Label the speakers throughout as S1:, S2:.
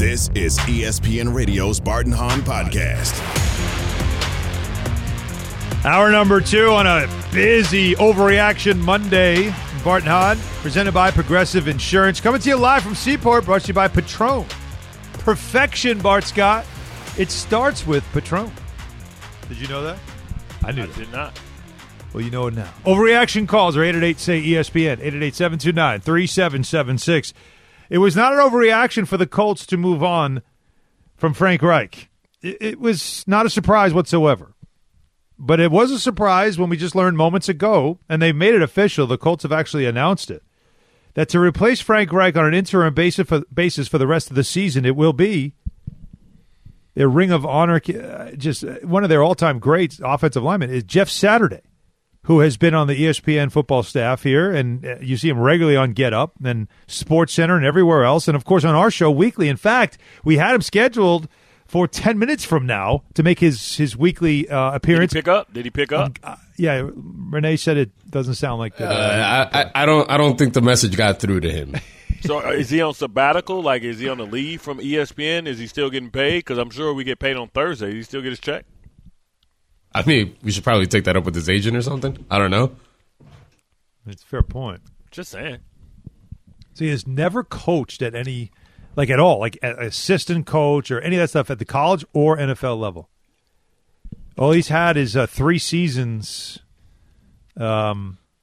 S1: This is ESPN Radio's Bart and Hahn Podcast.
S2: Hour number 2 on a busy Overreaction Monday. Bart and Hahn, presented by Progressive Insurance. Coming to you live from Seaport, brought to you by Patron. Perfection, Bart Scott. It starts with Patron. Did you know that? I
S3: did not.
S2: Well, you know it now. Overreaction calls are 888-SAY-ESPN, 888-729-3776. It was not an overreaction for the Colts to move on from Frank Reich. It was not a surprise whatsoever. But it was a surprise when we just learned moments ago, and they made it official, the Colts have actually announced it, that to replace Frank Reich on an interim basis for the rest of the season, it will be their Ring of Honor, just one of their all-time great offensive linemen, is Jeff Saturday, who has been on the ESPN football staff here, and you see him regularly on Get Up and Sports Center and everywhere else, and, of course, on our show weekly. In fact, we had him scheduled for 10 minutes from now to make his weekly appearance.
S3: Did he pick up?
S2: Yeah, Renee said it doesn't sound like that.
S4: I don't think the message got through to him.
S3: So is he on sabbatical? Like, is he on the leave from ESPN? Is he still getting paid? Because I'm sure we get paid on Thursday. Does he still get his check?
S4: I mean, we should probably take that up with his agent or something. I don't know.
S2: It's a fair point.
S3: Just saying.
S2: So he has never coached at any – like at all, like assistant coach or any of that stuff at the college or NFL level. All he's had is 3 seasons at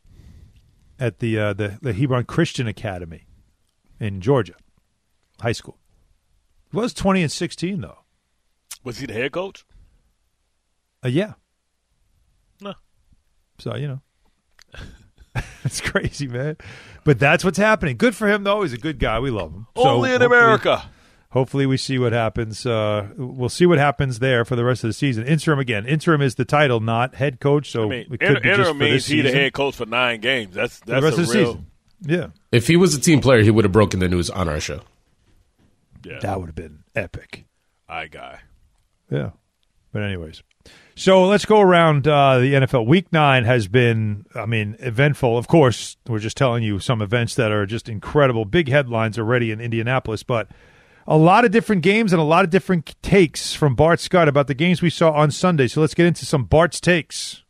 S2: the Hebron Christian Academy in Georgia, high school. He was 20-16 though.
S3: Was he the head coach?
S2: Yeah.
S3: No.
S2: So, you know. It's crazy, man. But that's what's happening. Good for him, though. He's a good guy. We love him.
S3: Only in America.
S2: Hopefully we see what happens. We'll see what happens there for the rest of the season. Interim again. Interim is the title, not head coach. So it could be just for
S3: means
S2: this
S3: he
S2: season.
S3: the head coach for 9 games. That's
S2: the rest
S3: a
S2: of the
S3: real
S2: season. Yeah.
S4: If he was a team player, he would have broken the news on our show.
S3: Yeah.
S2: That would have been epic.
S3: Guy.
S2: Yeah. But anyways. So let's go around the NFL. Week 9 has been, eventful. Of course, we're just telling you some events that are just incredible. Big headlines already in Indianapolis, but a lot of different games and a lot of different takes from Bart Scott about the games we saw on Sunday. So let's get into some Bart's takes.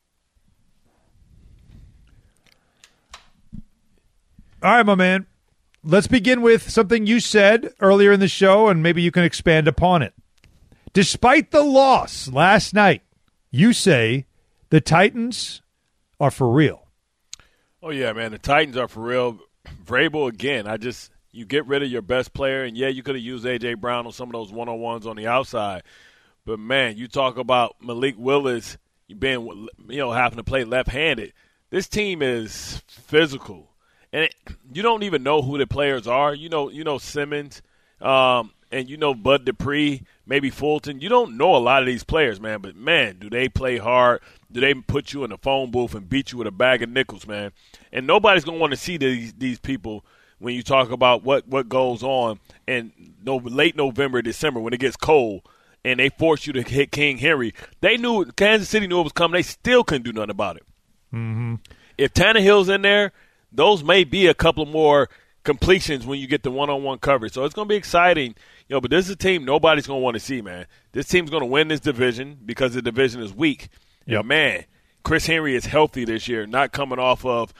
S2: All right, my man. Let's begin with something you said earlier in the show, and maybe you can expand upon it. Despite the loss last night, you say the Titans are for real.
S3: Oh, yeah, man. The Titans are for real. Vrabel, again, you get rid of your best player, and, yeah, you could have used A.J. Brown on some of those one-on-ones on the outside. But, man, you talk about Malik Willis being, having to play left-handed. This team is physical. And you don't even know who the players are. You know Simmons, and you know Bud Dupree, maybe Fulton. You don't know a lot of these players, man. But, man, do they play hard? Do they put you in the phone booth and beat you with a bag of nickels, man? And nobody's going to want to see these people when you talk about what goes on in late November, December when it gets cold and they force you to hit King Henry. They knew – Kansas City knew it was coming. They still couldn't do nothing about it.
S2: Mm-hmm.
S3: If Tannehill's in there, those may be a couple more completions when you get the one-on-one coverage. So it's going to be exciting. But this is a team nobody's going to want to see, man. This team's going to win this division because the division is weak.
S2: Yep.
S3: Man, Chris Henry is healthy this year, not coming off of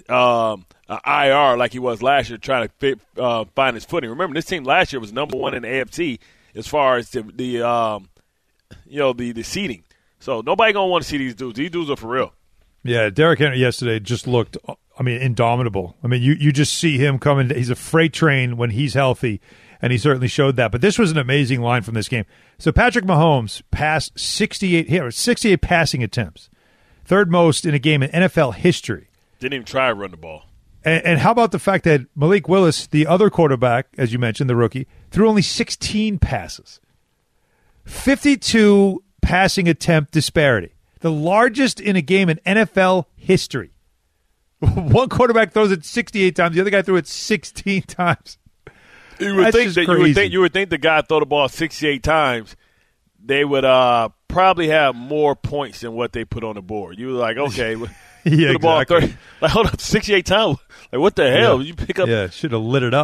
S3: IR like he was last year, trying to find his footing. Remember, this team last year was number 1 in the AFC as far as the seeding. So nobody going to want to see these dudes. These dudes are for real.
S2: Yeah, Derrick Henry yesterday just looked, indomitable. You just see him coming. He's a freight train when he's healthy. And he certainly showed that. But this was an amazing line from this game. So Patrick Mahomes passed 68 passing attempts, third most in a game in NFL history.
S3: Didn't even try to run the ball.
S2: And how about the fact that Malik Willis, the other quarterback, as you mentioned, the rookie, threw only 16 passes. 52 passing attempt disparity. The largest in a game in NFL history. One quarterback throws it 68 times. The other guy threw it 16 times.
S3: You would think the guy throw the ball 68 times, they would probably have more points than what they put on the board. You were like, okay,
S2: yeah,
S3: put the ball 30. Like, hold up, 68 times. Like, what the hell?
S2: Yeah.
S3: You pick up?
S2: Yeah, should have lit it up.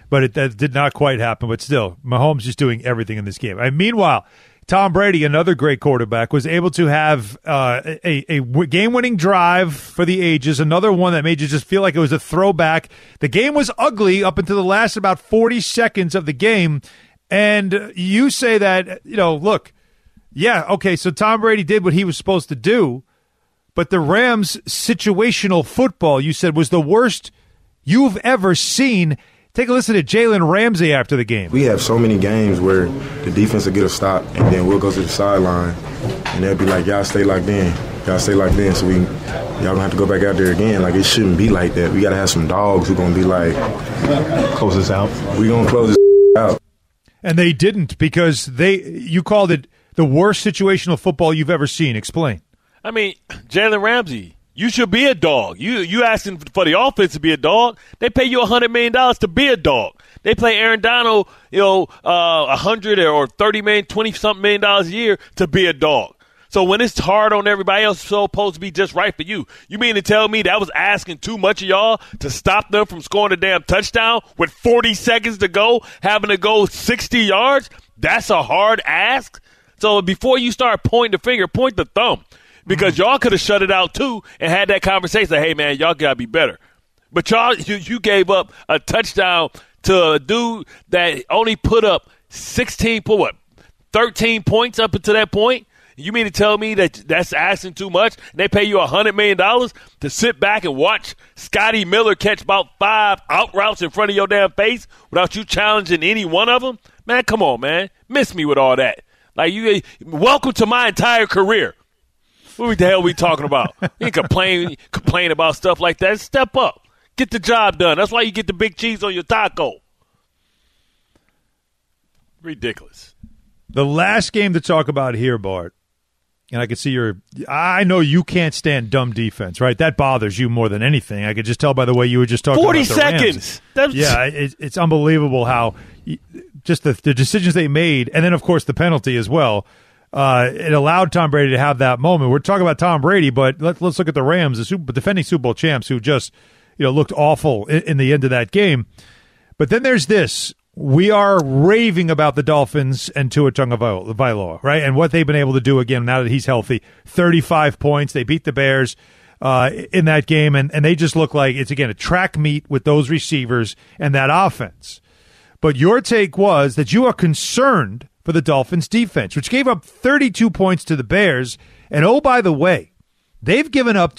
S2: but that did not quite happen. But still, Mahomes just doing everything in this game. Meanwhile, Tom Brady, another great quarterback, was able to have a game-winning drive for the ages, another one that made you just feel like it was a throwback. The game was ugly up until the last about 40 seconds of the game, and you say that, look, yeah, okay, so Tom Brady did what he was supposed to do, but the Rams' situational football, you said, was the worst you've ever seen. Take a listen to Jalen Ramsey after the game.
S5: We have so many games where the defense will get a stop, and then we'll go to the sideline, and they'll be like, y'all stay locked in. Y'all stay locked in, so y'all don't have to go back out there again. Like, it shouldn't be like that. We got to have some dogs who are going to be like,
S6: close this out.
S5: We going to close this out.
S2: And they didn't, because you called it the worst situational football you've ever seen. Explain.
S3: I mean, Jalen Ramsey, you should be a dog. You asking for the offense to be a dog. They pay you $100 million to be a dog. They play Aaron Donald, $100 or $30 million, $20-something million a year to be a dog. So when it's hard on everybody else, it's supposed to be just right for you. You mean to tell me that was asking too much of y'all to stop them from scoring a damn touchdown with 40 seconds to go, having to go 60 yards? That's a hard ask. So before you start pointing the finger, point the thumb. Because y'all could have shut it out, too, and had that conversation. Hey, man, y'all got to be better. But y'all, you gave up a touchdown to a dude that only put up 13 points up until that point? You mean to tell me that that's asking too much? And they pay you $100 million to sit back and watch Scotty Miller catch about 5 out routes in front of your damn face without you challenging any one of them? Man, come on, man. Miss me with all that. Like, welcome to my entire career. What the hell are we talking about? You complain about stuff like that. Step up. Get the job done. That's why you get the big cheese on your taco. Ridiculous.
S2: The last game to talk about here, Bart, and I can see I know you can't stand dumb defense, right? That bothers you more than anything. I could just tell by the way you were just talking
S3: 40
S2: about the
S3: seconds.
S2: Rams. Yeah, it's unbelievable how just the decisions they made, and then, of course, the penalty as well. It allowed Tom Brady to have that moment. We're talking about Tom Brady, but let's look at the Rams, the defending Super Bowl champs, who just looked awful in the end of that game. But then there's this. We are raving about the Dolphins and Tua Tagovailoa, right? And what they've been able to do again now that he's healthy. 35 points. They beat the Bears in that game, and they just look like it's, again, a track meet with those receivers and that offense. But your take was that you are concerned for the Dolphins defense, which gave up 32 points to the Bears. And oh, by the way, they've given up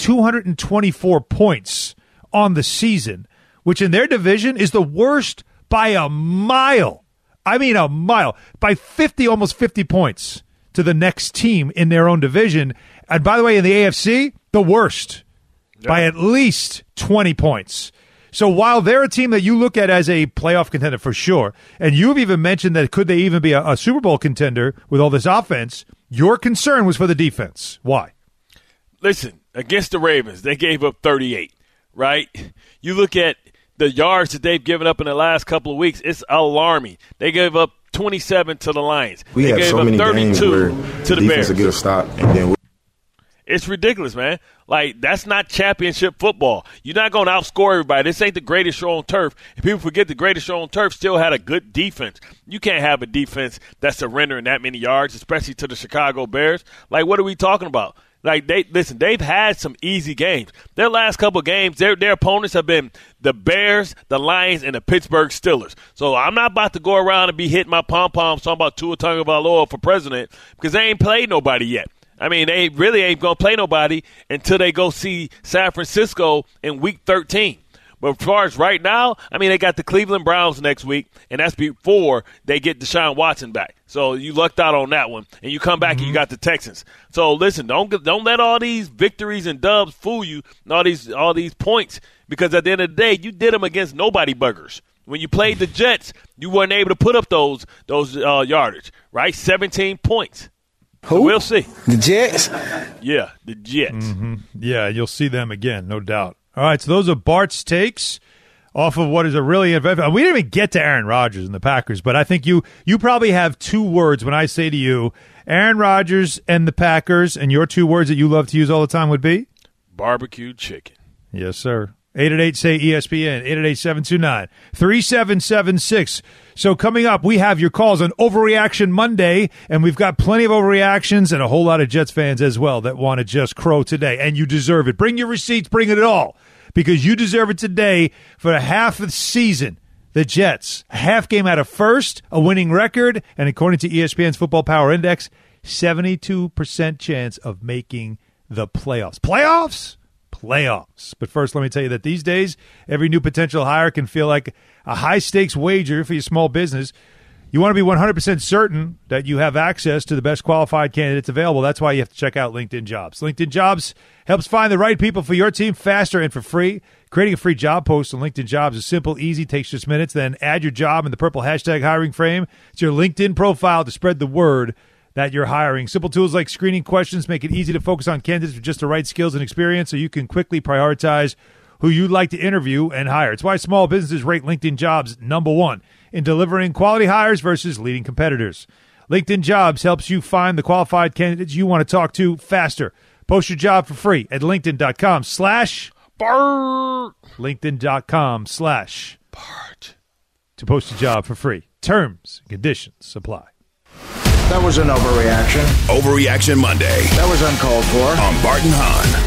S2: 224 points on the season, which in their division is the worst by a mile. I mean a mile. By almost 50 points to the next team in their own division. And by the way, in the AFC, the worst by at least 20 points. So while they're a team that you look at as a playoff contender for sure, and you've even mentioned that could they even be a Super Bowl contender with all this offense, your concern was for the defense. Why?
S3: Listen, against the Ravens, they gave up 38, right? You look at the yards that they've given up in the last couple of weeks, it's alarming. They gave up 27 to the Lions.
S5: We
S3: they
S5: have
S3: gave
S5: so
S3: up
S5: many
S3: 32
S5: games where
S3: to the Bears.
S5: Defense will get a stop, and then
S3: it's ridiculous, man. Like, that's not championship football. You're not going to outscore everybody. This ain't the greatest show on turf. And people forget the greatest show on turf still had a good defense. You can't have a defense that's surrendering that many yards, especially to the Chicago Bears. Like, what are we talking about? Like, they've had some easy games. Their last couple of games, their opponents have been the Bears, the Lions, and the Pittsburgh Steelers. So I'm not about to go around and be hitting my pom-poms talking about Tua Tagovailoa for president because they ain't played nobody yet. I mean, they really ain't going to play nobody until they go see San Francisco in Week 13. But as far as right now, I mean, they got the Cleveland Browns next week, and that's before they get Deshaun Watson back. So you lucked out on that one, and you come back and you got the Texans. So listen, don't let all these victories and dubs fool you, and all these points, because at the end of the day, you did them against nobody buggers. When you played the Jets, you weren't able to put up those yardage, right? 17 points.
S7: Who?
S3: So we'll see.
S7: The Jets?
S3: Yeah, the Jets.
S2: Mm-hmm. Yeah, you'll see them again, no doubt. All right, so those are Bart's takes off of what is a really eventful. We didn't even get to Aaron Rodgers and the Packers, but I think you probably have two words when I say to you, Aaron Rodgers and the Packers, and your two words that you love to use all the time would be?
S3: Barbecue chicken.
S2: Yes, sir. 888-SAY-ESPN, 888-729-3776. So coming up, we have your calls on Overreaction Monday, and we've got plenty of overreactions and a whole lot of Jets fans as well that want to just crow today, and you deserve it. Bring your receipts, bring it all, because you deserve it today for a half of the season. The Jets, a half game out of first, a winning record, and according to ESPN's Football Power Index, 72% chance of making the playoffs. Playoffs? Playoffs. But first, let me tell you that these days, every new potential hire can feel like a high-stakes wager for your small business. You want to be 100% certain that you have access to the best qualified candidates available. That's why you have to check out LinkedIn Jobs. LinkedIn Jobs helps find the right people for your team faster and for free. Creating a free job post on LinkedIn Jobs is simple, easy, takes just minutes. Then add your job in the purple hashtag hiring frame. It's your LinkedIn profile to spread the word that you're hiring. Simple tools like screening questions make it easy to focus on candidates with just the right skills and experience so you can quickly prioritize who you'd like to interview and hire. It's why small businesses rate LinkedIn Jobs number one in delivering quality hires versus leading competitors. LinkedIn Jobs helps you find the qualified candidates you want to talk to faster. Post your job for free at LinkedIn.com/BART. LinkedIn.com/BART to post a job for free. Terms and conditions apply.
S7: That was an overreaction.
S1: Overreaction Monday.
S7: That was uncalled for.
S1: On Bart and Hahn.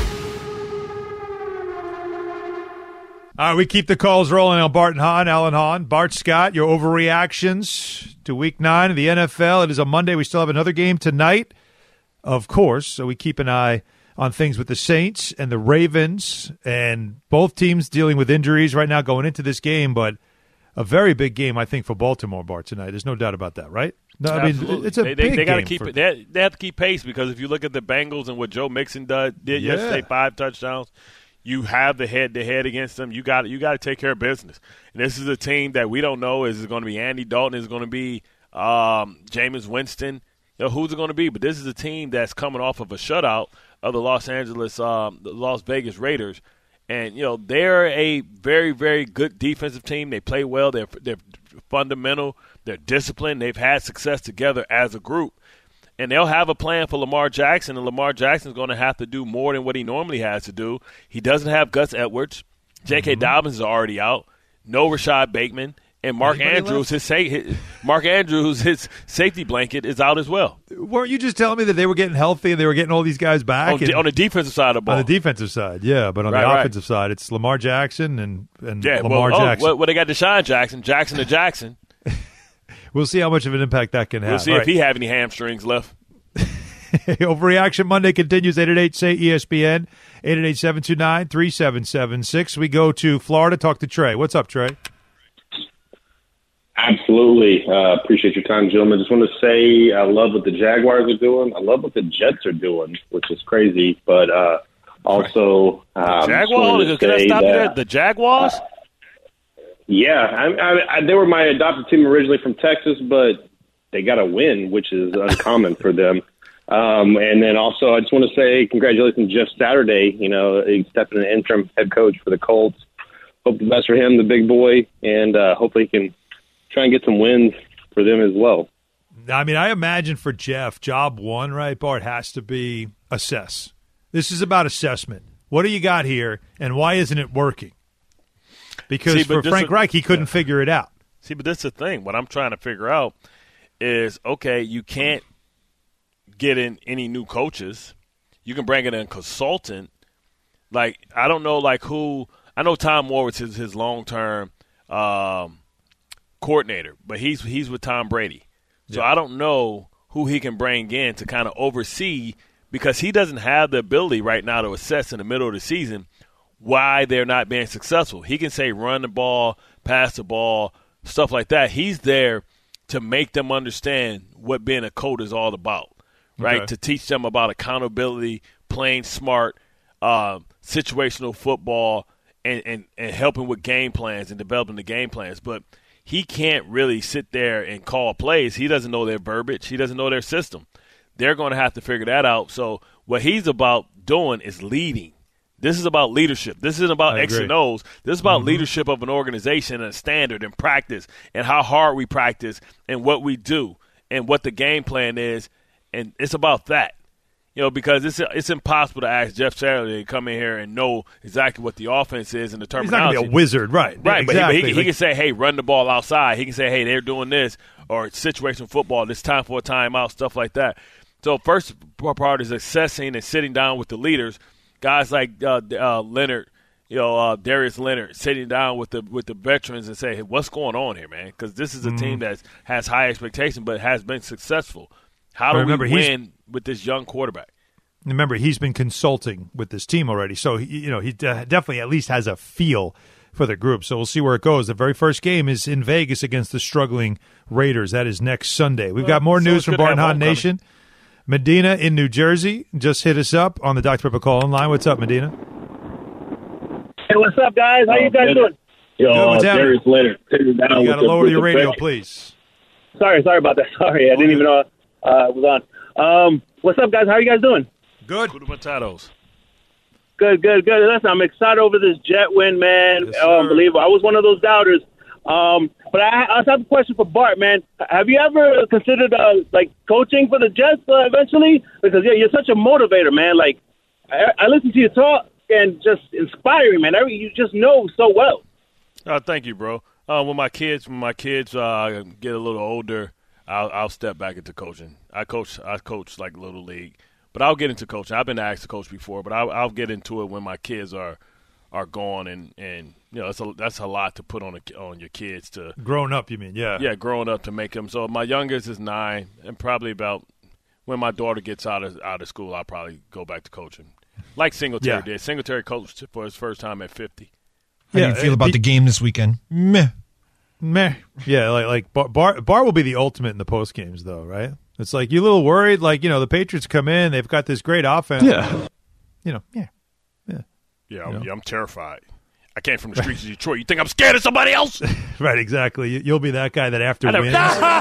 S2: All right, we keep the calls rolling on Bart and Hahn, Alan Hahn. Bart Scott, your overreactions to Week 9 of the NFL. It is a Monday. We still have another game tonight, of course, so we keep an eye on things with the Saints and the Ravens, and both teams dealing with injuries right now going into this game, but a very big game, I think, for Baltimore, Bart, tonight. There's no doubt about that, right? No, I mean, it's a big
S3: they
S2: game.
S3: They have to keep pace because if you look at the Bengals and what Joe Mixon did yesterday, 5 touchdowns, you have the head-to-head against them. You got to take care of business. And this is a team that we don't know. Is it going to be Andy Dalton? Is it going to be Jameis Winston? Who's it going to be? But this is a team that's coming off of a shutout of the Las Vegas Raiders. And, they're a very, very good defensive team. They play well. They're fundamental. They're disciplined. They've had success together as a group. And they'll have a plan for Lamar Jackson, and Lamar Jackson's going to have to do more than what he normally has to do. He doesn't have Gus Edwards. J.K. Dobbins is already out. No Rashad Bateman. And Mark Andrews, his safety blanket is out as well.
S2: Weren't you just telling me that they were getting healthy and they were getting all these guys back?
S3: On the defensive side of the ball.
S2: On the defensive side, yeah. But on the offensive side, it's Lamar Jackson and Lamar Jackson.
S3: Well, they got Deshaun Jackson, Jackson to Jackson.
S2: We'll see how much of an impact that can have.
S3: We'll see if he have any hamstrings left.
S2: Overreaction Monday continues. 888-SAY-ESPN, 888-729-3776. We go to Florida, talk to Trey. What's up, Trey?
S8: Absolutely. Appreciate your time, gentlemen. Just want to say I love what the Jaguars are doing. I love what the Jets are doing, which is crazy. But also,
S3: Jaguars? Can I stop you there? The Jaguars?
S8: Yeah. They were my adopted team originally from Texas, but they got a win, which is uncommon for them. And then also, I just want to say congratulations, Jeff Saturday. Stepping in interim head coach for the Colts. Hope the best for him, the big boy, and hopefully he can try and get some wins for them as well.
S2: I mean, I imagine for Jeff, job one, right, Bart, has to be assess. This is about assessment. What do you got here, and why isn't it working? Because for Frank Reich, he couldn't figure it out.
S3: See, but that's the thing. What I'm trying to figure out is, okay, you can't get in any new coaches. You can bring in a consultant. I don't know, who – I know Tom Moritz is his long-term coordinator, but he's with Tom Brady. So I don't know who he can bring in to kind of oversee because he doesn't have the ability right now to assess in the middle of the season why they're not being successful. He can say run the ball, pass the ball, stuff like that. He's there to make them understand what being a coach is all about, right? Okay. To teach them about accountability, playing smart, situational football, and helping with game plans and developing the game plans. But he can't really sit there and call plays. He doesn't know their verbiage. He doesn't know their system. They're going to have to figure that out. So what he's about doing is leading. This is about leadership. This isn't about X and O's. This is about leadership of an organization and a standard and practice and how hard we practice and what we do and what the game plan is. And it's about that. because it's impossible to ask Jeff Saturday to come in here and know exactly what the offense is and the terminology.
S2: He's not going to be a wizard, right?
S3: Right,
S2: exactly.
S3: but he can say, hey, run the ball outside. He can say, hey, they're doing this, or situational football, it's time for a timeout, stuff like that. So first part is assessing and sitting down with the leaders, guys like Leonard, Darius Leonard, sitting down with the veterans and say, hey, what's going on here, man? Because this is a team that has high expectations but has been successful. How do we win with this young quarterback?
S2: Remember, he's been consulting with this team already, so he definitely at least has a feel for the group. So we'll see where it goes. The very first game is in Vegas against the struggling Raiders. That is next Sunday. We've got more news from Barton Hahn Nation. Medina in New Jersey just hit us up on the Dr. Pepper call-in line. What's up, Medina?
S9: Hey, what's up, guys? How you guys doing?
S8: Darius Leonard.
S2: You got to lower your radio, please.
S9: Sorry about that. Sorry, I didn't even know I was on. What's up, guys? How are you guys doing?
S2: Good.
S3: Potatoes.
S9: Good. Listen, I'm excited over this Jet win, man.
S2: Yes,
S9: Unbelievable. I was one of those doubters. But I also have a question for Bart, man. Have you ever considered coaching for the Jets eventually? Because you're such a motivator, man. Like I listen to you talk and just inspiring, man. You just know so well.
S3: Thank you, bro. When my kids get a little older, I'll step back into coaching. I coach like Little League, but I'll get into coaching. I've been asked to coach before, but I'll get into it when my kids are gone, and that's a lot to put on your kids to
S2: grown up. You mean
S3: growing up to make them. So my youngest is 9, and probably about when my daughter gets out of school, I'll probably go back to coaching, like Singletary did. Singletary coached for his first time at 50.
S10: How do you feel about the game this weekend? Meh.
S2: Yeah, like Bart will be the ultimate in the post games, though, right? It's like you a little worried, like the Patriots come in, they've got this great offense.
S3: I'm terrified. I came from the streets of Detroit. You think I'm scared of somebody else?
S2: Right, exactly. You'll be that guy that after wins.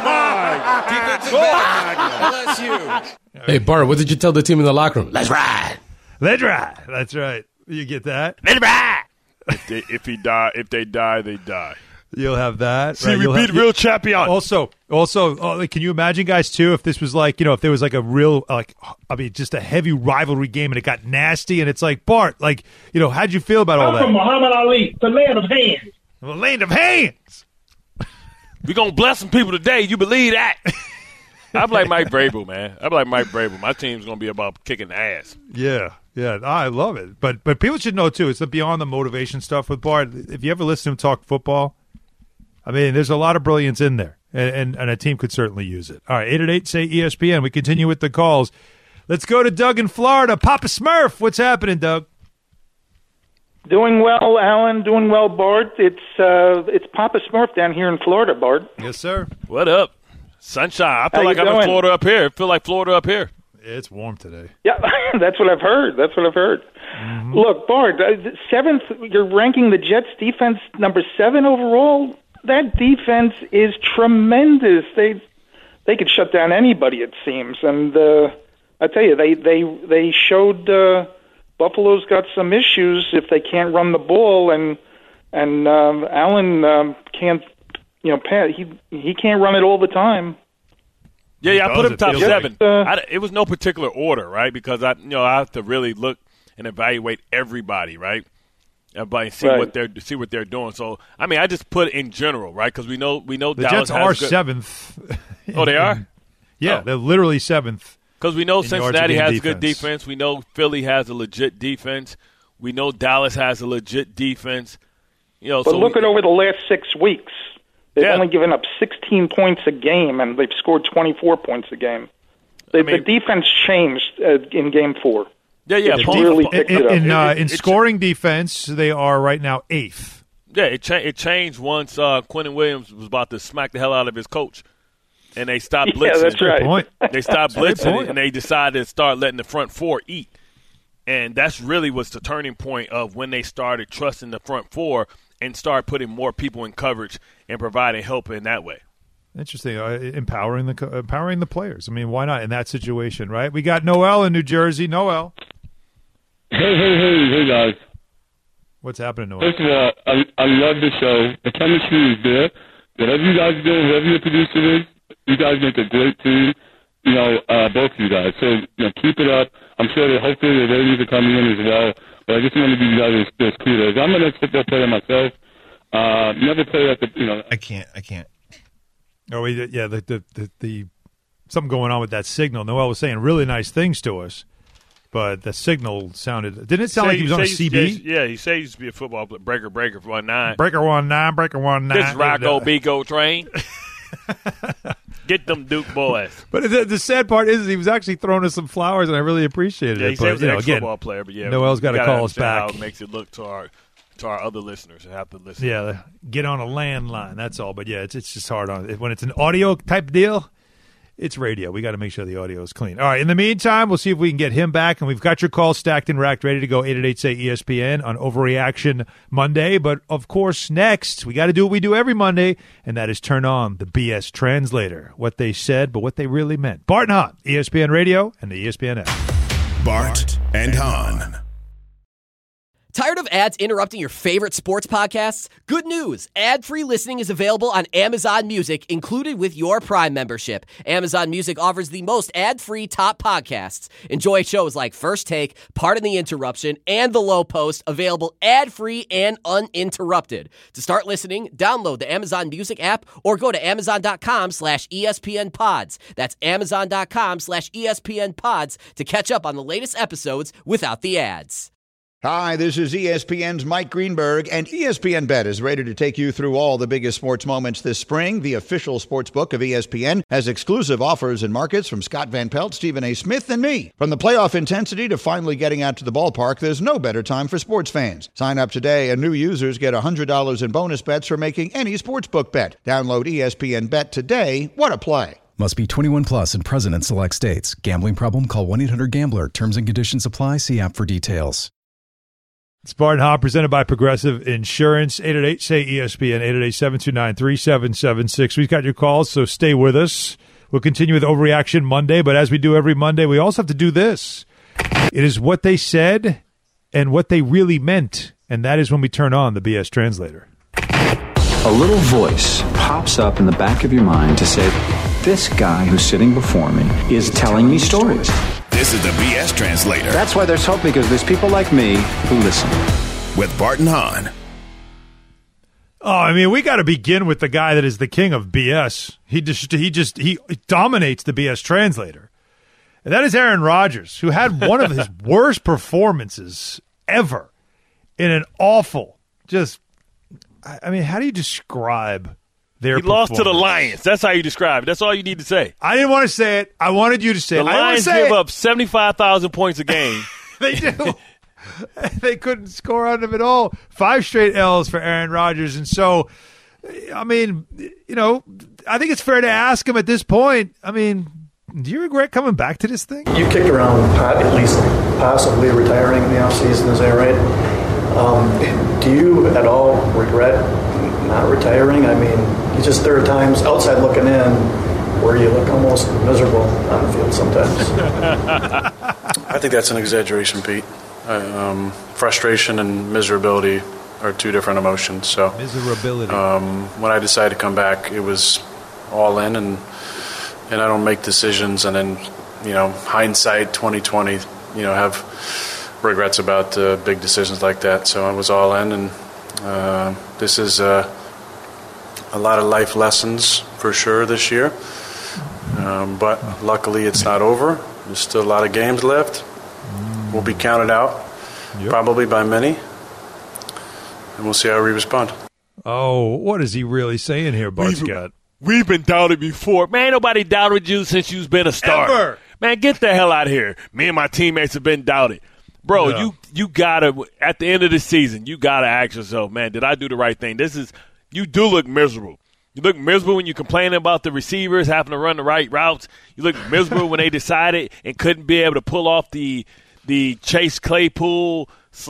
S4: Hey, Bart, what did you tell the team in the locker room? Let's ride.
S2: Let's ride. That's right. You get that?
S3: Let's ride. If they die, they die.
S2: You'll have that.
S3: See, right? We beat real champion.
S2: Also, can you imagine, guys, too, if this was if there was a real, just a heavy rivalry game and it got nasty and it's like, Bart, how'd you feel about all that?
S9: I'm from Muhammad Ali, the land of hands.
S2: The land of hands.
S3: We're going to bless some people today. You believe that? I'm like Mike Vrabel, man. My team's going to be about kicking ass.
S2: Yeah, I love it. But people should know, too, it's beyond the motivation stuff with Bart. If you ever listen to him talk football, I mean, there's a lot of brilliance in there, and a team could certainly use it. All right, 888-SAY-ESPN. We continue with the calls. Let's go to Doug in Florida. Papa Smurf, what's happening, Doug?
S11: Doing well, Alan. Doing well, Bart. It's Papa Smurf down here in Florida, Bart.
S2: Yes, sir.
S3: What up? Sunshine. I feel like I'm in Florida up here. I feel like Florida up here.
S2: It's warm today.
S11: Yeah, that's what I've heard. Mm-hmm. Look, Bart, 7th, you're ranking the Jets defense number 7 overall. That defense is tremendous. They could shut down anybody, it seems. And I tell you, they showed Buffalo's got some issues if they can't run the ball, and Allen can't. He can't run it all the time.
S3: Yeah, I put him top 7. It was no particular order, right? Because I have to really look and evaluate everybody, right? Everybody see what they're doing. So I mean, I just put in general, right? Because we know
S2: the
S3: Dallas
S2: Jets are 7th.
S3: Oh, they are.
S2: Yeah, they're literally 7th.
S3: Because we know Cincinnati has a good defense. We know Philly has a legit defense. We know Dallas has a legit defense.
S11: But look at over the last 6 weeks. They've only given up 16 points a game, and they've scored 24 points a game. The defense changed in Game 4.
S3: Yeah.
S11: Really picked it up.
S2: In scoring defense, they are right now 8th.
S3: Yeah, it changed once Quentin Williams was about to smack the hell out of his coach, and they stopped blitzing.
S11: Yeah, that's right.
S3: They stopped blitzing, and they decided to start letting the front 4 eat. And that's really was the turning point of when they started trusting the front 4 and start putting more people in coverage and providing help in that way.
S2: Interesting. Empowering the players. I mean, why not in that situation, right? We got Noel in New Jersey. Noel.
S12: Hey, guys.
S2: What's happening, Noel?
S12: First of all, I love the show. The chemistry is there. Whatever you guys do, whoever your producer is, you guys make a great team, both of you guys. So, keep it up. I'm sure that hopefully the ratings are coming in as well. But I just want to give you guys those kudos. I'm an ex-football player myself. Never played at the,
S10: I can't.
S2: Oh, yeah, the something going on with that signal. Noel was saying really nice things to us, but the signal sounded. Didn't it sound like he was on a CB?
S3: Yeah, he said he used to be a football player. Breaker for 19.
S2: Breaker 19, breaker 19.
S3: This Rocco Beco train. Get them Duke boys.
S2: But the sad part is he was actually throwing us some flowers, and I really appreciated it.
S3: He said he was an ex-football player, but yeah,
S2: Noel's got to call us back.
S3: How it makes it look to our other listeners who have to listen.
S2: Yeah, get on a landline. That's all. But yeah, it's just hard on when it's an audio type deal. It's radio. We got to make sure the audio is clean. All right. In the meantime, we'll see if we can get him back. And we've got your call stacked and racked, ready to go. 888-SAY-ESPN on Overreaction Monday. But, of course, next, we got to do what we do every Monday, and that is turn on the BS Translator. What they said, but what they really meant. Bart and Hahn, ESPN Radio and the ESPN app.
S1: Bart and Hahn.
S13: Tired of ads interrupting your favorite sports podcasts? Good news! Ad-free listening is available on Amazon Music, included with your Prime membership. Amazon Music offers the most ad-free top podcasts. Enjoy shows like First Take, Pardon the Interruption, and The Low Post, available ad-free and uninterrupted. To start listening, download the Amazon Music app or go to Amazon.com/ESPN Pods. That's Amazon.com/ESPN Pods to catch up on the latest episodes without the ads.
S7: Hi, this is ESPN's Mike Greenberg, and ESPN Bet is ready to take you through all the biggest sports moments this spring. The official sports book of ESPN has exclusive offers and markets from Scott Van Pelt, Stephen A. Smith, and me. From the playoff intensity to finally getting out to the ballpark, there's no better time for sports fans. Sign up today, and new users get $100 in bonus bets for making any sportsbook bet. Download ESPN Bet today. What a play.
S14: Must be 21 plus and present in select states. Gambling problem? Call 1-800-GAMBLER. Terms and conditions apply. See app for details.
S2: It's Bart and Hahn, presented by Progressive Insurance. 888-SAY-ESPN, 888-729-3776. We've got your calls, so stay with us. We'll continue with Overreaction Monday, but as we do every Monday, we also have to do this. It is what they said and what they really meant, and that is when we turn on the BS Translator.
S15: A little voice pops up in the back of your mind to say, this guy who's sitting before me is telling me stories.
S1: This is the BS Translator.
S15: That's why there's hope, because there's people like me who listen.
S1: With Bart and Hahn.
S2: Oh, I mean, we got to begin with the guy that is the king of BS. He dominates the BS Translator. And that is Aaron Rodgers, who had one of his worst performances ever in an awful, I mean, how do you describe their performance?
S3: Lost to the Lions. That's how you describe it. That's all you need to say.
S2: I didn't want to say it. I wanted you to say it.
S3: The Lions give up 75,000 points a game.
S2: They do. They couldn't score on them at all. 5 straight L's for Aaron Rodgers. And so, I mean, I think it's fair to ask him at this point, I mean, do you regret coming back to this thing?
S16: You kicked around at least possibly retiring in the offseason, is that right? Do you at all regret not retiring? I mean, there are times outside looking in where you look almost miserable on the field sometimes.
S17: I think that's an exaggeration, Pete. Frustration and miserability are two different emotions. So
S2: miserability.
S17: When I decided to come back, it was all in, and I don't make decisions and then, hindsight 2020, have regrets about big decisions like that. So I was all in, and this is a lot of life lessons for sure this year. But luckily it's not over. There's still a lot of games left. We'll be counted out, probably by many, and we'll see how we respond.
S2: Oh, what is he really saying here, Bart Scott?
S3: We've been doubted before. Man, nobody doubted you since you've been a starter.
S2: Ever.
S3: Man, get the hell out of here. Me and my teammates have been doubted. Bro, you got to, at the end of the season, you got to ask yourself, man, did I do the right thing? You do look miserable. You look miserable when you're complaining about the receivers having to run the right routes. You look miserable when they decided and couldn't be able to pull off the Chase Claypool /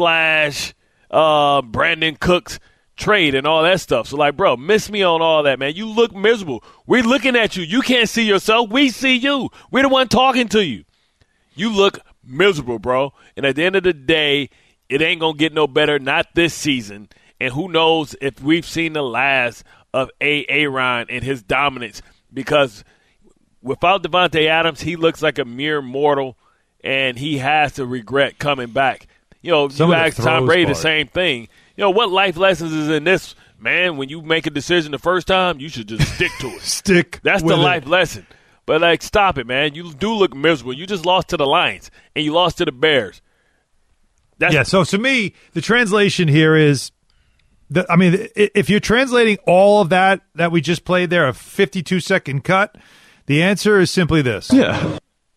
S3: Brandon Cooks trade and all that stuff. So, bro, miss me on all that, man. You look miserable. We're looking at you. You can't see yourself. We see you. We're the one talking to you. You look miserable, bro. And at the end of the day, it ain't going to get no better, not this season. And who knows if we've seen the last of Aaron and his dominance, because without Devontae Adams, he looks like a mere mortal. and he has to regret coming back. You know,
S2: Some
S3: you
S2: of the
S3: ask Tom
S2: throws,
S3: Brady the
S2: Bart.
S3: same thing. You know, what life lessons is in this, man? When you make a decision the first time, you should just stick to it. That's the
S2: with
S3: life
S2: it.
S3: lesson. But, like, stop it, man. You do look miserable. You just lost to the Lions, and you lost to the Bears.
S2: So to me, the translation here is, if you're translating all of that we just played there, a 52-second cut, the answer is simply this.
S10: Yeah.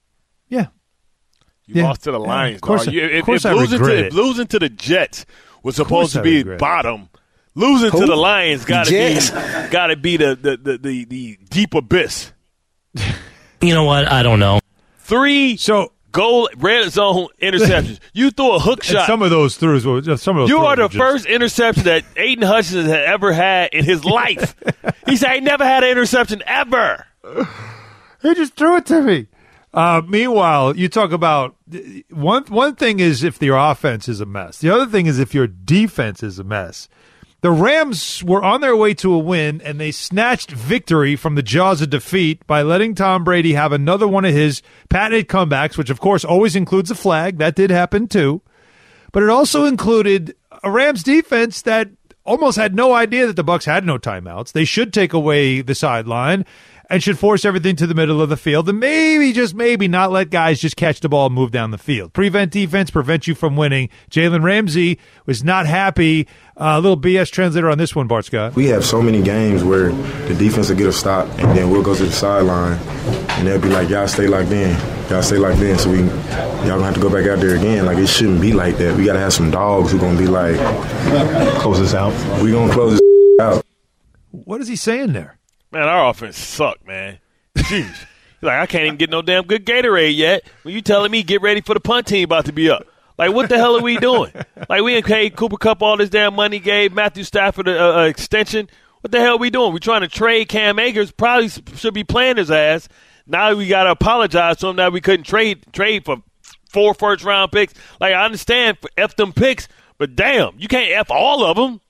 S3: You lost to the Lions,
S2: of course,
S3: dog.
S2: of course I regret it.
S3: If losing to the Jets was supposed to
S2: I
S3: be
S2: regret it.
S3: bottom, losing to the Lions got
S18: Jets.
S3: to be the deep abyss.
S18: You know what? I don't know.
S3: 3 goal red zone interceptions. You threw a hook
S2: And
S3: shot.
S2: some of those throws were
S3: You are the first interception that Aiden Hutchinson had ever had in his life. He said he never had an interception ever.
S2: He just threw it to me. Meanwhile, you talk about one thing is if your offense is a mess. The other thing is if your defense is a mess. The Rams were on their way to a win, and they snatched victory from the jaws of defeat by letting Tom Brady have another one of his patented comebacks, which, of course, always includes a flag. That did happen, too. But it also included a Rams defense that almost had no idea that the Bucs had no timeouts. They should take away the sideline and should force everything to the middle of the field and maybe, just maybe, not let guys just catch the ball and move down the field. Prevent defense, prevent you from winning. Jalen Ramsey was not happy. A little BS translator on this one, Bart Scott.
S5: We have so many games where the defense will get a stop, and then we'll go to the sideline, and they'll be like, y'all stay locked in. Y'all stay locked in, so y'all gonna have to go back out there again. Like, it shouldn't be like that. We got to have some dogs who going to be like,
S6: close this out.
S5: We going to close this out.
S2: What is he saying there?
S3: Man, our offense sucked, man. Jeez. Like, I can't even get no damn good Gatorade yet when you telling me get ready for the punt team about to be up. Like, what the hell are we doing? Like, we ain't paid Cooper Kupp all this damn money, gave Matthew Stafford an extension. What the hell are we doing? We're trying to trade Cam Akers. Probably should be playing his ass. Now we got to apologize to him that we couldn't trade for 4 first-round picks. Like, I understand F them picks, but damn, you can't F all of them.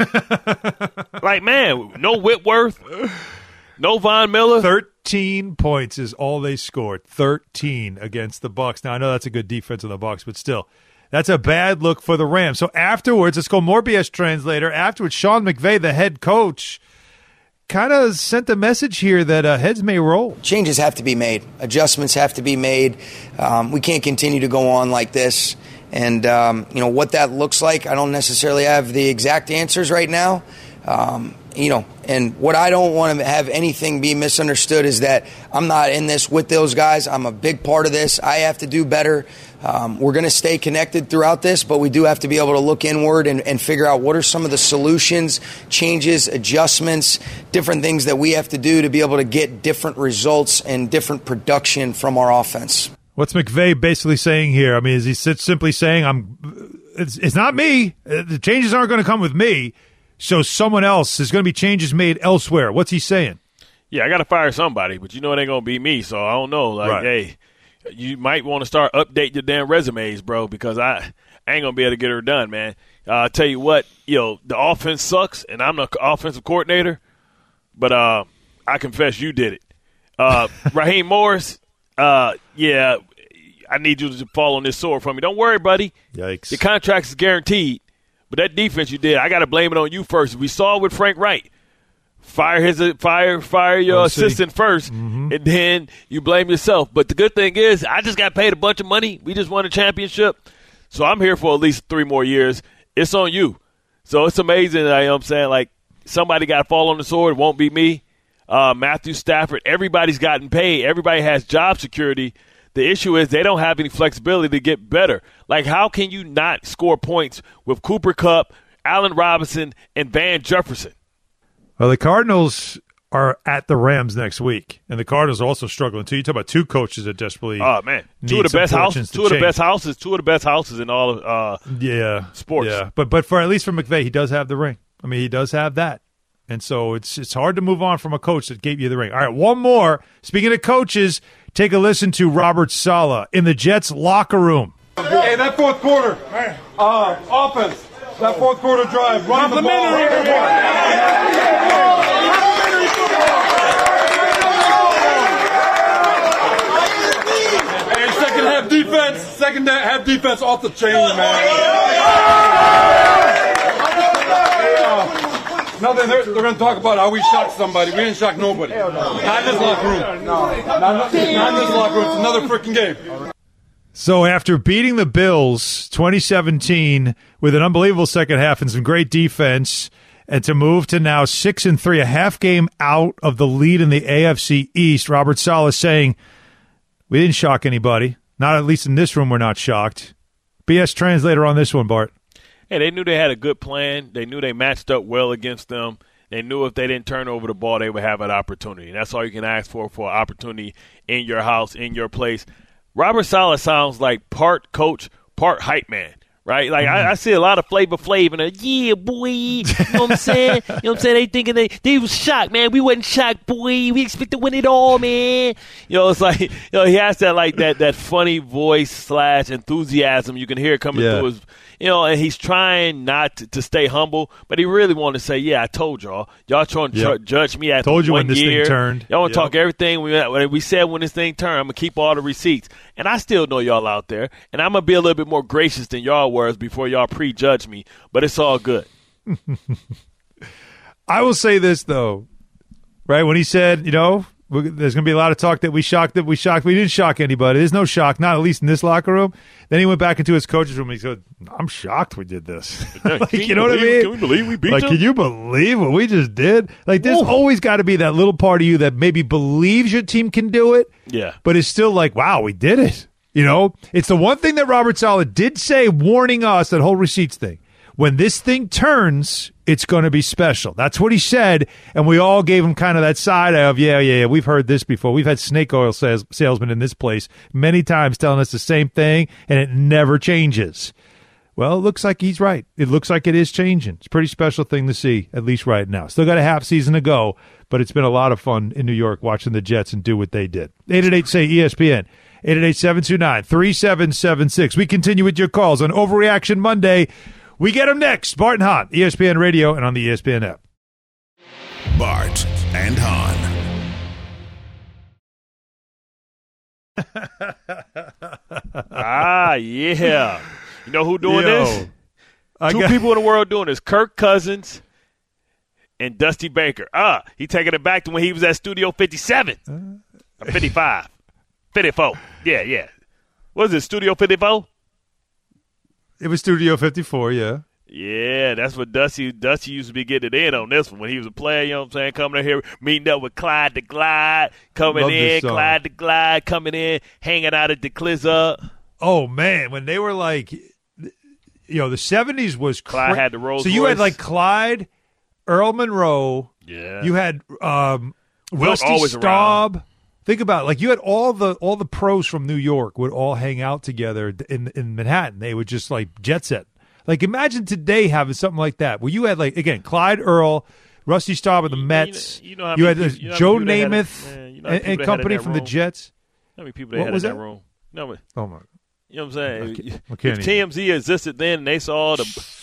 S3: Like, man, no Whitworth, no Von Miller.
S2: 13 points is all they scored. 13 against the Bucs. Now, I know that's a good defense on the Bucs, but still, that's a bad look for the Rams. So afterwards, let's go more BS translator. Afterwards, Sean McVay, the head coach, kind of sent a message here that heads may roll.
S19: Changes have to be made. Adjustments have to be made. We can't continue to go on like this. And, what that looks like, I don't necessarily have the exact answers right now. And what I don't want to have anything be misunderstood is that I'm not in this with those guys. I'm a big part of this. I have to do better. We're going to stay connected throughout this, but we do have to be able to look inward and figure out what are some of the solutions, changes, adjustments, different things that we have to do to be able to get different results and different production from our offense.
S2: What's McVay basically saying here? I mean, is he simply saying, it's not me. The changes aren't going to come with me. So someone else is going to be changes made elsewhere. What's he saying?
S3: Yeah, I got to fire somebody, but you know it ain't going to be me, so I don't know. Like,
S2: right.
S3: Hey, you might want to start update your damn resumes, bro, because I ain't going to be able to get her done, man. I'll tell you what, the offense sucks, and I'm the offensive coordinator, but I confess you did it. Raheem Morris, yeah, I need you to fall on this sword for me. Don't worry, buddy.
S2: Yikes.
S3: Your contract is guaranteed. But that defense you did, I got to blame it on you first. We saw it with Frank Wright. Fire your assistant first, and then you blame yourself. But the good thing is, I just got paid a bunch of money. We just won a championship. So I'm here for at least 3 more years. It's on you. So it's amazing, I'm saying, like, somebody got to fall on the sword. It won't be me. Matthew Stafford, everybody's gotten paid. Everybody has job security. The issue is they don't have any flexibility to get better. Like, how can you not score points with Cooper Kupp, Allen Robinson, and Van Jefferson?
S2: Well, the Cardinals are at the Rams next week, and the Cardinals are also struggling, too. You talk about 2 coaches that desperately
S3: two of the best houses. Two of the best houses in all of sports.
S2: Yeah, but for at least for McVay, he does have the ring. I mean, he does have that. And so it's hard to move on from a coach that gave you the ring. All right, one more. Speaking of coaches, take a listen to Robert Saleh in the Jets locker room.
S20: Hey, that fourth quarter offense, that fourth quarter drive, running the ball. And second half defense, second half defense off the chain, man. Nothing. They're going to talk about how we shocked somebody. We didn't shock nobody. Not in this locker room. Not in this locker room. It's another freaking game.
S2: So after beating the Bills 2017 with an unbelievable second half and some great defense, and to move to now 6-3, a half game out of the lead in the AFC East, Robert Saleh saying, we didn't shock anybody. Not at least in this room, we're not shocked. BS translator on this one, Bart.
S3: Hey, they knew they had a good plan. They knew they matched up well against them. They knew if they didn't turn over the ball, they would have an opportunity. And that's all you can ask for an opportunity in your house, in your place. Robert Saleh sounds like part coach, part hype man, right? Like, I see a lot of Flavor Flav and yeah, boy, you know what I'm saying? You know what I'm saying? They thinking they was shocked, man. We wasn't shocked, boy. We expect to win it all, man. You know, it's like, you know, he has that, like, that funny voice / enthusiasm. You can hear it coming through his, you know, and he's trying not to stay humble, but he really wanted to say, yeah, I told y'all. Y'all trying to judge me after 1 year.
S2: Told you when this thing turned.
S3: Y'all want to talk everything we said when this thing turned. I'm going to keep all the receipts. And I still know y'all out there, and I'm going to be a little bit more gracious than y'all were before y'all prejudge me, but it's all good.
S2: I will say this, though, right? When he said, you know, there's going to be a lot of talk that we shocked. We didn't shock anybody. There's no shock, not at least in this locker room. Then he went back into his coach's room and he said, I'm shocked we did this. Like, you know what I mean?
S3: Can we believe we beat them?
S2: Can you believe what we just did? Like, there's always got to be that little part of you that maybe believes your team can do it, but is still like, wow, we did it. You know, it's the one thing that Robert Saleh did say, warning us, that whole receipts thing. When this thing turns, it's going to be special. That's what he said, and we all gave him kind of that side of, yeah, we've heard this before. We've had snake oil salesmen in this place many times telling us the same thing, and it never changes. Well, it looks like he's right. It looks like it is changing. It's a pretty special thing to see, at least right now. Still got a half season to go, but it's been a lot of fun in New York watching the Jets and do what they did. 888-SAY-ESPN. 888-729-3776. We continue with your calls on Overreaction Monday. We get them next. Bart and Hahn, ESPN Radio and on the ESPN app.
S1: Bart and Hahn.
S3: Yeah. You know who doing this? Two people in the world doing this. Kirk Cousins and Dusty Baker. He taking it back to when he was at Studio 57. 55. 54. Yeah. What is it, Studio 54?
S2: It was Studio 54, yeah.
S3: Yeah, that's what Dusty used to be getting it in on this one when he was a player, you know what I'm saying? Coming in here, meeting up with Clyde the Glide, coming in, Clyde the Glide, coming in, hanging out at the Clizza.
S2: Oh, man, when they were like, you know, the 70s was
S3: Clyde had the Rolls Royce.
S2: So you had like Clyde, Earl Monroe.
S3: Yeah.
S2: You had Rusty Staub. Think about it. Like, you had all the pros from New York would all hang out together in Manhattan. They would just, like, jet set. Like, imagine today having something like that where you had, like, again, Clyde Earl, Rusty Staub of the Mets. You had Joe Namath and company from the Jets.
S3: How many people they had in that room? No,
S2: oh, my.
S3: You know what I'm saying? If TMZ existed then and they saw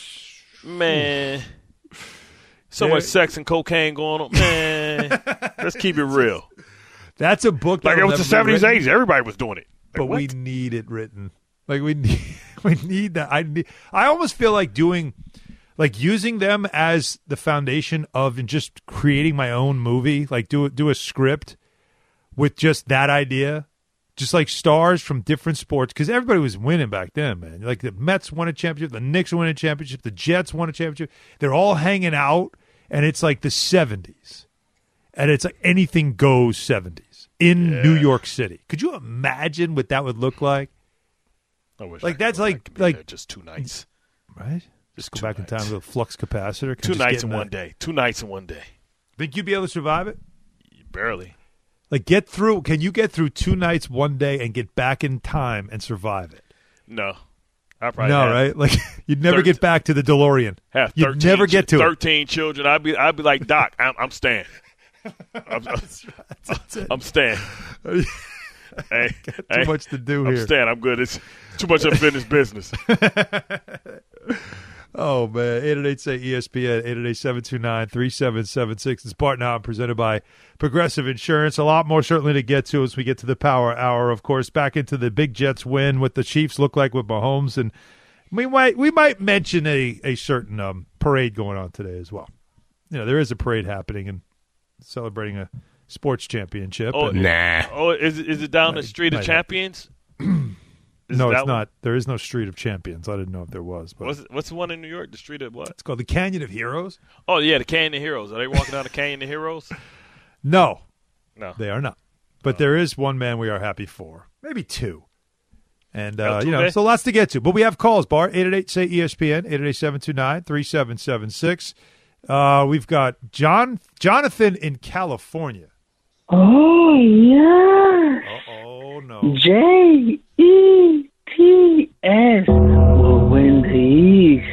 S3: man, so much sex and cocaine going on. Man, let's keep it real.
S2: That's a book.
S3: Like, it was the 70s, 80s. Everybody was doing it. Like,
S2: but we need it written. Like, we need that. I almost feel like using them as the foundation of and just creating my own movie. Like, do a script with just that idea. Just like stars from different sports. Because everybody was winning back then, man. Like, the Mets won a championship. The Knicks won a championship. The Jets won a championship. They're all hanging out. And it's like the 70s. And it's like anything goes 70s in New York City. Could you imagine what that would look like?
S3: I wish
S2: like that's like
S3: just 2 nights,
S2: right? Just go back in time with a flux capacitor.
S3: 2 nights in one day. 2 nights in one day.
S2: Think you'd be able to survive it?
S3: Barely.
S2: Like, get through. Can you get through 2 nights one day and get back in time and survive it?
S3: No. Right?
S2: Like, you'd never get back to the DeLorean. You'd never get to
S3: 13 children. I'd be like, Doc, I'm staying. I'm staying. Hey,
S2: too much to do here.
S3: I'm staying. I'm good. It's too much unfinished business.
S2: Oh, man. 888-SAY-ESPN, 888-729-3776. It's Bart and Hahn, presented by Progressive Insurance. A lot more certainly to get to as we get to the Power Hour. Of course, back into the big Jets win, what the Chiefs look like with Mahomes. And we might mention a certain parade going on today as well. You know, there is a parade happening and celebrating a sports championship.
S3: Oh, nah. Oh, is it down the Street of Champions?
S2: No, it's not. There is no Street of Champions. I didn't know if there was. But
S3: what's the one in New York? The Street of what?
S2: It's called the Canyon of Heroes.
S3: Oh, yeah, the Canyon of Heroes. Are they walking down the Canyon of Heroes?
S2: No,
S3: they
S2: are not. But there is one man we are happy for. Maybe two. And, so lots to get to. But we have calls, Bart. 888-SAY-ESPN, 888-729-3776. We've got Jonathan in California.
S21: Oh, yeah.
S2: Oh, no.
S21: JETS will win the East.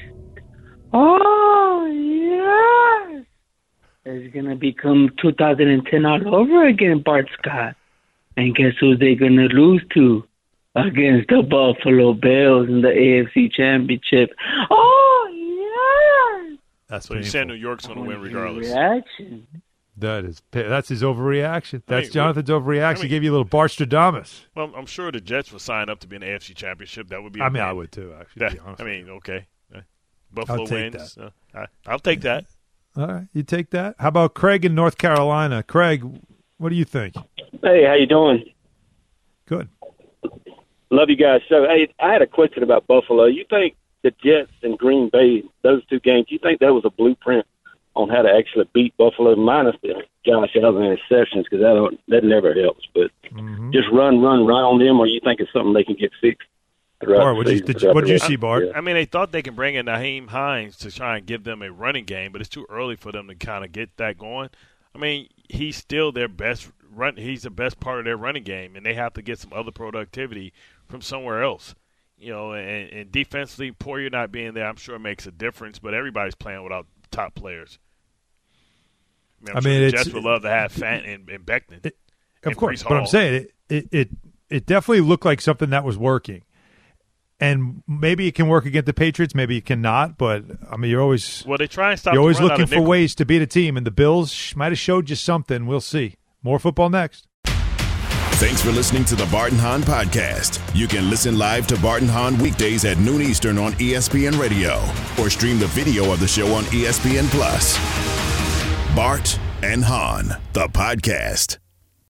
S21: Oh, yes. It's going to become 2010 all over again, Bart Scott. And guess who they're going to lose to? Against the Buffalo Bills in the AFC Championship. Oh, yes.
S2: That's
S3: what you said. New York's going to win regardless.
S21: Reaction.
S2: That's his overreaction. That's Jonathan's overreaction. He gave you a little Barstradamus.
S3: Well, I'm sure the Jets will sign up to be in the AFC Championship. That would be.
S2: I would too. Actually,
S3: okay. Buffalo wins. I'll take that.
S2: All right, you take that. How about Craig in North Carolina? Craig, what do you think?
S22: Hey, how you doing?
S2: Good.
S22: Love you guys. So, hey, I had a question about Buffalo. You think the Jets and Green Bay, those two games, you think that was a blueprint on how to actually beat Buffalo, minus the Josh Allen interceptions, because that never helps. But just run right on them, or you think it's something they can get fixed throughout
S2: Bart,
S22: the season?
S2: what did you see, Bart?
S3: I mean, they thought they can bring in Naheem Hines to try and give them a running game, but it's too early for them to kind of get that going. I mean, he's still their best run. He's the best part of their running game, and they have to get some other productivity from somewhere else. You know, and defensively, Poirier not being there, I'm sure makes a difference, but everybody's playing without top players. I mean, the Jets would love to have Fant and Becton.
S2: Of course, but I'm saying it definitely looked like something that was working. And maybe it can work against the Patriots, maybe it cannot. But I mean, they try and stop. You're always looking for ways to beat a team, and the Bills might have showed you something. We'll see. More football next.
S1: Thanks for listening to the Bart and Hahn podcast. You can listen live to Bart and Hahn weekdays at noon Eastern on ESPN Radio, or stream the video of the show on ESPN Plus. Bart and Hahn, the podcast.